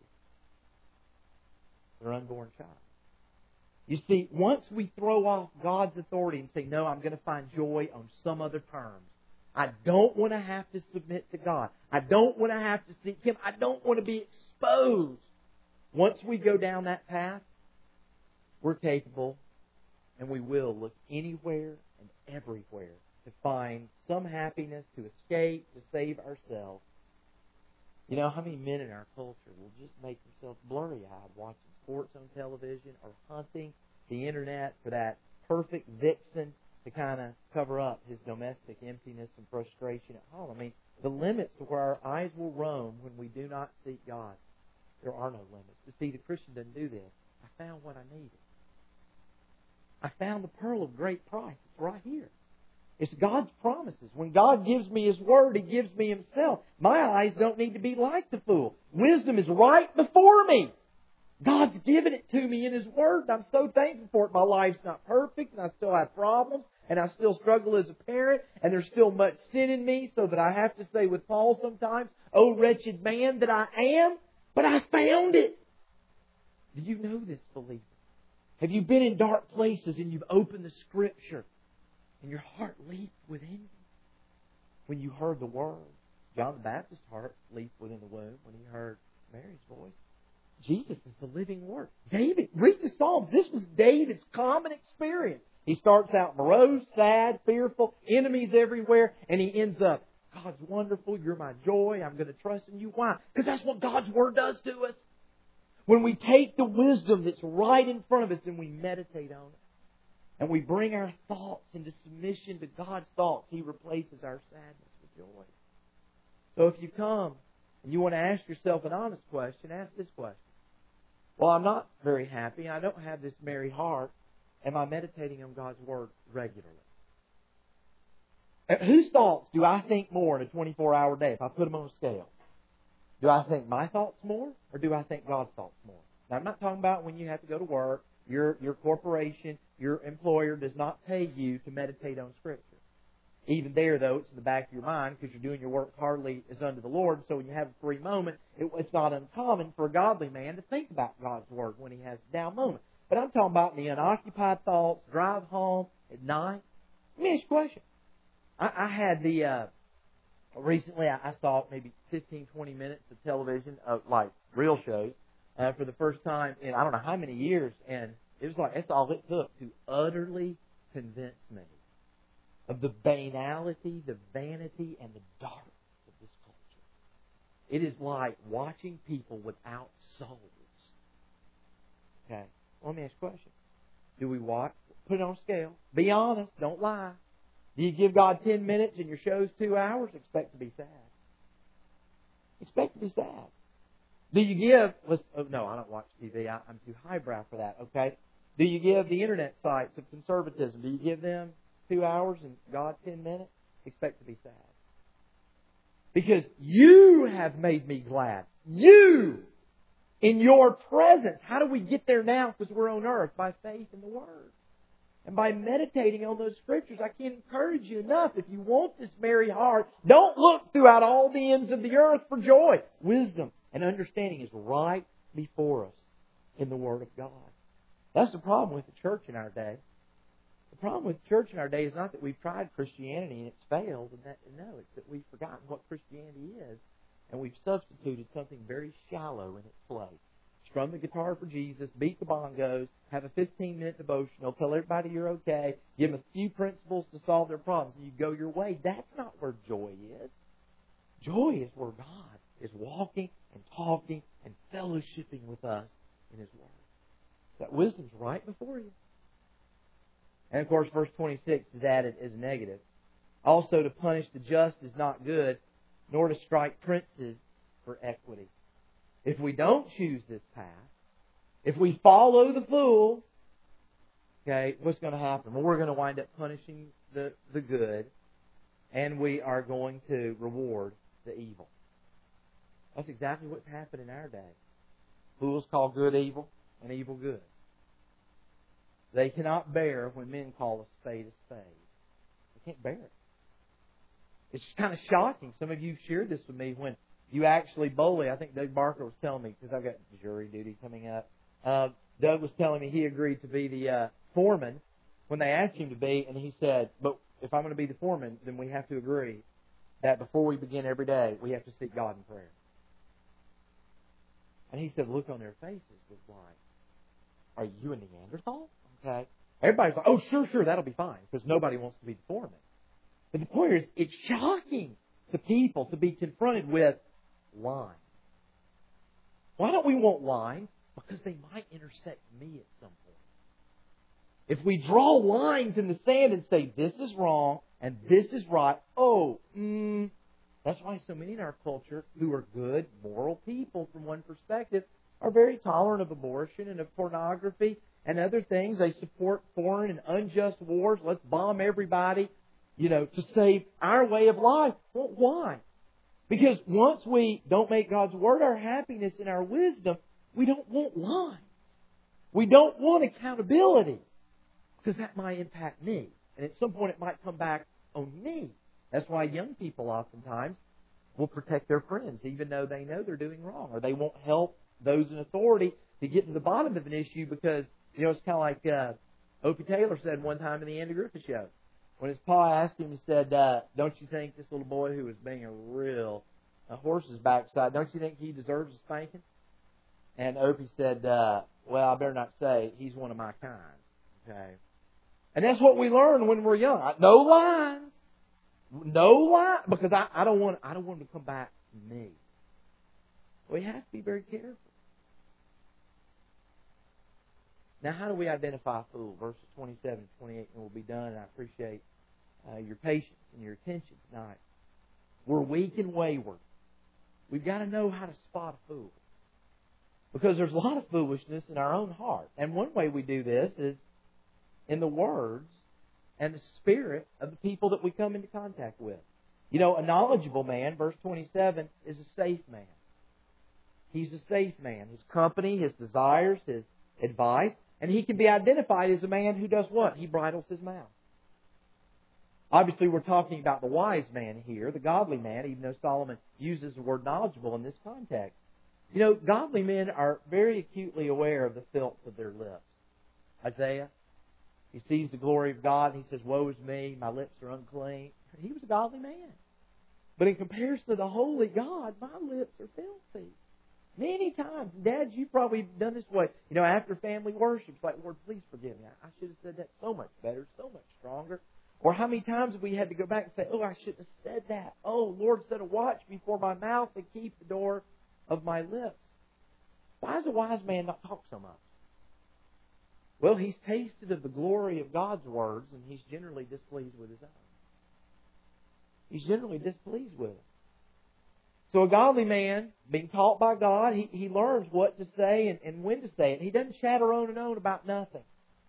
their unborn child. You see, once we throw off God's authority and say, no, I'm going to find joy on some other terms. I don't want to have to submit to God. I don't want to have to seek Him. I don't want to be exposed. Once we go down that path, we're capable and we will look anywhere and everywhere to find some happiness, to escape, to save ourselves. You know, how many men in our culture will just make themselves blurry-eyed watching sports on television or hunting the Internet for that perfect vixen to kind of cover up his domestic emptiness and frustration at home. I mean, the limits to where our eyes will roam when we do not seek God, there are no limits. You see, the Christian doesn't do this. I found what I needed. I found the pearl of great price. It's right here. It's God's promises. When God gives me His Word, He gives me Himself. My eyes don't need to be like the fool. Wisdom is right before me. God's given it to me in His Word, and I'm so thankful for it. My life's not perfect, and I still have problems, and I still struggle as a parent, and there's still much sin in me, so that I have to say with Paul sometimes, "Oh, wretched man that I am," but I found it. Do you know this, believer? Have you been in dark places and you've opened the Scripture and your heart leaped within you when you heard the Word? John the Baptist's heart leaped within the womb when he heard Mary's voice. Jesus is the living Word. David, read the Psalms. This was David's common experience. He starts out morose, sad, fearful, enemies everywhere, and he ends up, God's wonderful, You're my joy, I'm going to trust in You. Why? Because that's what God's Word does to us. When we take the wisdom that's right in front of us and we meditate on it, and we bring our thoughts into submission to God's thoughts, He replaces our sadness with joy. So if you come and you want to ask yourself an honest question, ask this question. Well, I'm not very happy. I don't have this merry heart. Am I meditating on God's Word regularly? Whose thoughts do I think more in a twenty-four hour day if I put them on a scale? Do I think my thoughts more, or do I think God's thoughts more? Now, I'm not talking about when you have to go to work. Your, your corporation, your employer does not pay you to meditate on Scripture. Even there, though, it's in the back of your mind because you're doing your work hardly as unto the Lord. So when you have a free moment, it, it's not uncommon for a godly man to think about God's Word when he has a down moment. But I'm talking about the unoccupied thoughts, drive home at night. Let me ask you a question. I, I had the... Uh, Recently, I saw maybe fifteen, twenty minutes of television, of like real shows, uh, for the first time in I don't know how many years, and it was like that's all it took to utterly convince me of the banality, the vanity, and the darkness of this culture. It is like watching people without souls. Okay, well, let me ask you a question. Do we watch? Put it on a scale. Be honest. Don't lie. Do you give God ten minutes and your show's two hours? Expect to be sad. Expect to be sad. Do you give, let's, oh, no, I don't watch T V. I, I'm too highbrow for that, okay? Do you give the internet sites of conservatism, do you give them two hours and God ten minutes? Expect to be sad. Because you have made me glad. You! In your presence. How do we get there now? Because we're on earth. By faith in the Word. And by meditating on those Scriptures. I can't encourage you enough. If you want this merry heart, don't look throughout all the ends of the earth for joy. Wisdom and understanding is right before us in the Word of God. That's the problem with the church in our day. The problem with the church in our day is not that we've tried Christianity and it's failed. And that, no, it's that we've forgotten what Christianity is. And we've substituted something very shallow in its place. Strum the guitar for Jesus, beat the bongos, have a fifteen-minute devotional, tell everybody you're okay, give them a few principles to solve their problems, and you go your way. That's not where joy is. Joy is where God is walking and talking and fellowshipping with us in His Word. That wisdom's right before you. And of course, verse twenty-six is added as negative. Also, to punish the just is not good, nor to strike princes for equity. If we don't choose this path, if we follow the fool, okay, what's going to happen? Well, we're going to wind up punishing the, the good, and we are going to reward the evil. That's exactly what's happened in our day. Fools call good evil and evil good. They cannot bear when men call a spade a spade. They can't bear it. It's kind of shocking. Some of you shared this with me when you actually boldly, I think Doug Barker was telling me, because I've got jury duty coming up, uh, Doug was telling me he agreed to be the uh, foreman when they asked him to be, and he said, but if I'm going to be the foreman, then we have to agree that before we begin every day, we have to seek God in prayer. And he said, the look on their faces was like, are you a Neanderthal? Okay. Everybody's like, oh, sure, sure, that'll be fine, because nobody wants to be the foreman. But the point is, it's shocking to people to be confronted with lines. Why don't we want lines? Because they might intersect me at some point. If we draw lines in the sand and say, this is wrong and this is right, oh, mm, that's why so many in our culture who are good, moral people from one perspective are very tolerant of abortion and of pornography and other things. They support foreign and unjust wars. Let's bomb everybody, you know, to save our way of life. Well, why? Because once we don't make God's Word our happiness and our wisdom, we don't want lines. We don't want accountability. Because that might impact me. And at some point it might come back on me. That's why young people oftentimes will protect their friends, even though they know they're doing wrong. Or they won't help those in authority to get to the bottom of an issue because, you know, it's kind of like uh, Opie Taylor said one time in the Andy Griffith Show. When his pa asked him, he said, uh, don't you think this little boy who was being a real a horse's backside, don't you think he deserves a spanking? And Opie said, uh, well, I better not say, he's one of my kind. Okay. And that's what we learn when we're young. No lines. No lines. Because I, I don't want I don't want him to come back to me. We have to be very careful. Now, how do we identify a fool? Verses twenty-seven and twenty-eight, and we'll be done. And I appreciate uh, your patience and your attention tonight. We're weak and wayward. We've got to know how to spot a fool. Because there's a lot of foolishness in our own heart. And one way we do this is in the words and the spirit of the people that we come into contact with. You know, a knowledgeable man, verse twenty-seven, is a safe man. He's a safe man. His company, his desires, his advice. And he can be identified as a man who does what? He bridles his mouth. Obviously, we're talking about the wise man here, the godly man, even though Solomon uses the word knowledgeable in this context. You know, godly men are very acutely aware of the filth of their lips. Isaiah, he sees the glory of God and he says, woe is me, my lips are unclean. He was a godly man. But in comparison to the holy God, my lips are filthy. Many times, dads, you've probably done this way. You know, after family worship, it's like, Lord, please forgive me. I should have said that so much better, so much stronger. Or how many times have we had to go back and say, oh, I shouldn't have said that. Oh, Lord, set a watch before my mouth and keep the door of my lips. Why does a wise man not talk so much? Well, he's tasted of the glory of God's words, and he's generally displeased with his own. He's generally displeased with it. So a godly man, being taught by God, he, he learns what to say and, and when to say it. He doesn't chatter on and on about nothing.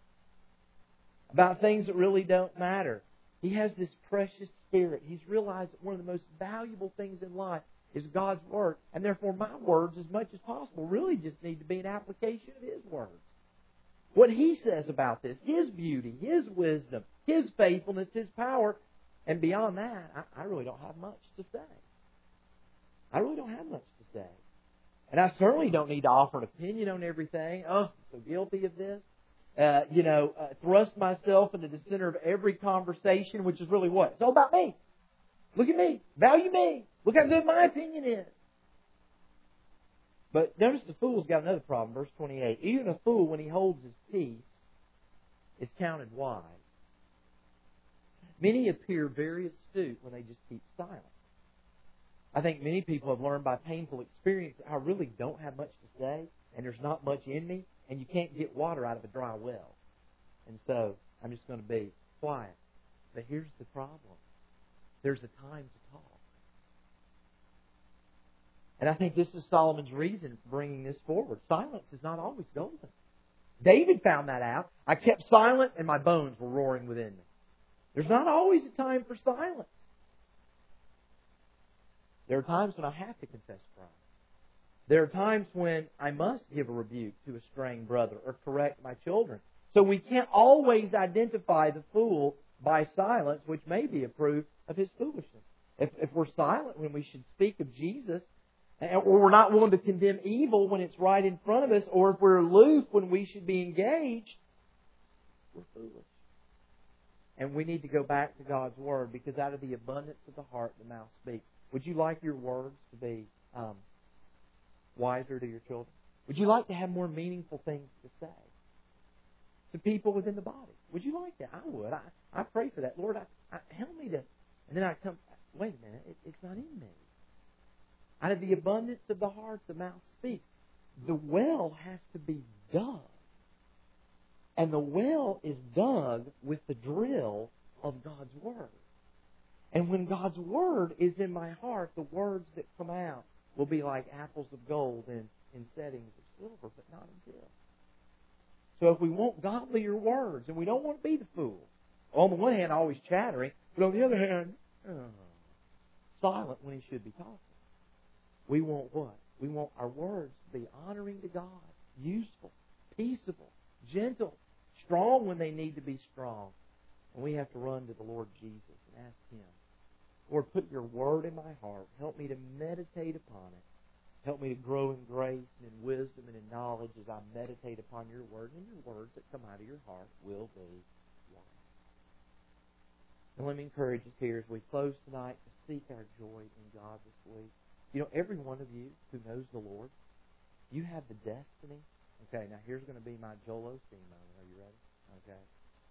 About things that really don't matter. He has this precious spirit. He's realized that one of the most valuable things in life is God's Word. And therefore my words, as much as possible, really just need to be an application of His words. What He says about this, His beauty, His wisdom, His faithfulness, His power. And beyond that, I, I really don't have much to say. I really don't have much to say. And I certainly don't need to offer an opinion on everything. Oh, I'm so guilty of this. Uh, you know, uh, thrust myself into the center of every conversation, which is really what? It's all about me. Look at me. Value me. Look how good my opinion is. But notice the fool's got another problem. Verse twenty-eight. Even a fool, when he holds his peace, is counted wise. Many appear very astute when they just keep silent. I think many people have learned by painful experience that I really don't have much to say, and there's not much in me, and you can't get water out of a dry well. And so, I'm just going to be quiet. But here's the problem. There's a time to talk. And I think this is Solomon's reason for bringing this forward. Silence is not always golden. David found that out. I kept silent, and my bones were roaring within me. There's not always a time for silence. There are times when I have to confess crime. There are times when I must give a rebuke to a straying brother or correct my children. So we can't always identify the fool by silence, which may be a proof of his foolishness. If, if we're silent when we should speak of Jesus, or we're not willing to condemn evil when it's right in front of us, or if we're aloof when we should be engaged, we're foolish. And we need to go back to God's Word, because out of the abundance of the heart, the mouth speaks. Would you like your words to be um, wiser to your children? Would you like to have more meaningful things to say to people within the body? Would you like that? I would. I, I pray for that. Lord, I, I, help me to... And then I come, wait a minute, it, it's not in me. Out of the abundance of the heart, the mouth speaks. The well has to be dug. And the well is dug with the drill of God's Word. And when God's Word is in my heart, the words that come out will be like apples of gold in, in settings of silver, but not in silver. So if we want godlier words, and we don't want to be the fool, on the one hand, always chattering, but on the other hand, uh, silent when he should be talking. We want what? We want our words to be honoring to God, useful, peaceable, gentle, strong when they need to be strong. And we have to run to the Lord Jesus and ask Him, Lord, put your Word in my heart. Help me to meditate upon it. Help me to grow in grace and in wisdom and in knowledge as I meditate upon your Word. And your words that come out of your heart will be wise. And let me encourage us here as we close tonight to seek our joy in God this week. You know, every one of you who knows the Lord, you have the destiny. Okay, now here's going to be my Joel Osteen moment. Are you ready? Okay.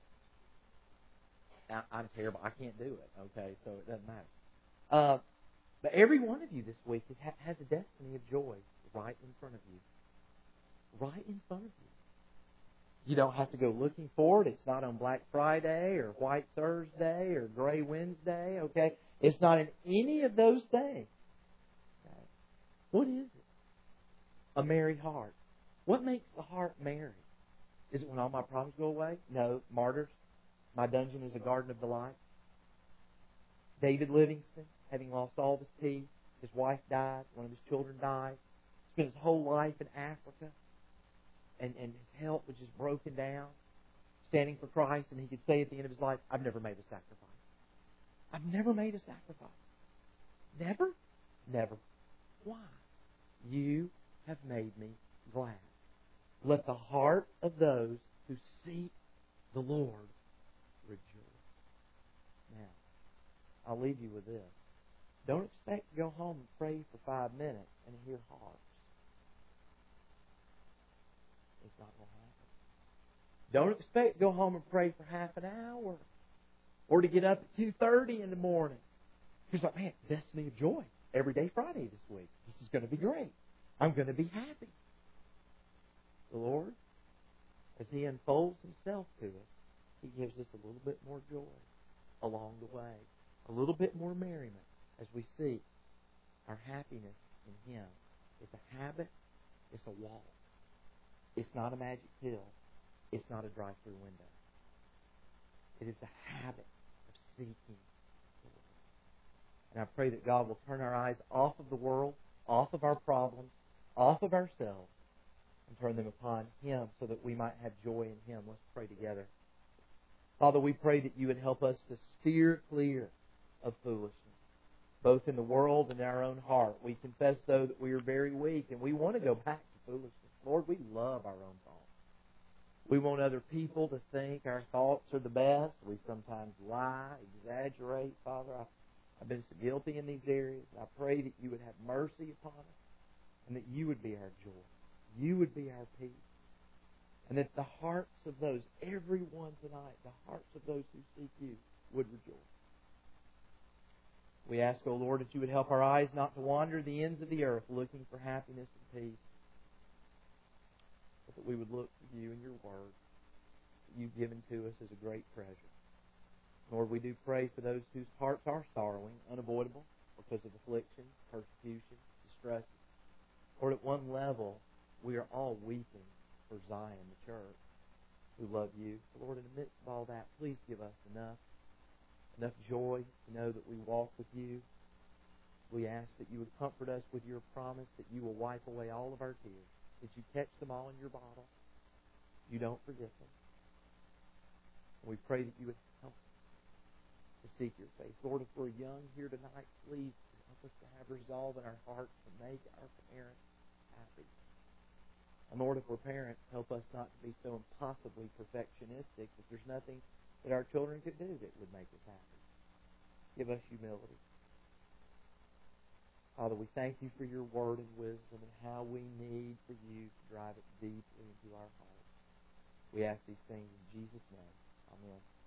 Now, I'm terrible. I can't do it. Okay, so it doesn't matter. Uh, but every one of you this week is, has a destiny of joy right in front of you. Right in front of you. You don't have to go looking for it. It's not on Black Friday or White Thursday or Gray Wednesday. Okay, it's not in any of those things. Okay. What is it? A merry heart. What makes the heart merry? Is it when all my problems go away? No. Martyrs. My dungeon is a garden of delight. David Livingston, having lost all of his teeth, his wife died, one of his children died, spent his whole life in Africa, and, and his health was just broken down, standing for Christ, and he could say at the end of his life, I've never made a sacrifice. I've never made a sacrifice. Never? Never. Why? You have made me glad. Let the heart of those who seek the Lord rejoice. Now, I'll leave you with this. Don't expect to go home and pray for five minutes and hear harps. It's not going to happen. Don't expect to go home and pray for half an hour or to get up at two thirty in the morning. You're like, man, destiny of joy. Every day Friday this week. This is going to be great. I'm going to be happy. The Lord, as He unfolds Himself to us, He gives us a little bit more joy along the way. A little bit more merriment as we seek Our happiness in Him is a habit. It's a walk. It's not a magic pill. It's not a drive-through window. It is the habit of seeking the Lord. And I pray that God will turn our eyes off of the world, off of our problems, off of ourselves, and turn them upon Him so that we might have joy in Him. Let's pray together. Father, we pray that You would help us to steer clear of foolishness, both in the world and in our own heart. We confess, though, that we are very weak, and we want to go back to foolishness. Lord, we love our own thoughts. We want other people to think our thoughts are the best. We sometimes lie, exaggerate. Father, I, I've been so guilty in these areas. I pray that You would have mercy upon us and that You would be our joy. You would be our peace. And that the hearts of those, everyone tonight, the hearts of those who seek You would rejoice. We ask, O Lord, that You would help our eyes not to wander the ends of the earth looking for happiness and peace, but that we would look for You and Your Word that You've given to us as a great treasure. Lord, we do pray for those whose hearts are sorrowing, unavoidable, because of affliction, persecution, distress. Lord, at one level, we are all weeping for Zion, the church, who love You. Lord, in the midst of all that, please give us enough, enough joy to know that we walk with You. We ask that You would comfort us with Your promise that You will wipe away all of our tears, that You catch them all in Your bottle. You don't forget them. We pray that You would help us to seek Your face. Lord, if we're young here tonight, please help us to have resolve in our hearts to make our parents happy. And Lord, if we're parents, help us not to be so impossibly perfectionistic that there's nothing that our children could do that would make us happy. Give us humility. Father, we thank You for Your word and wisdom and how we need for You to drive it deeply into our hearts. We ask these things in Jesus' name. Amen.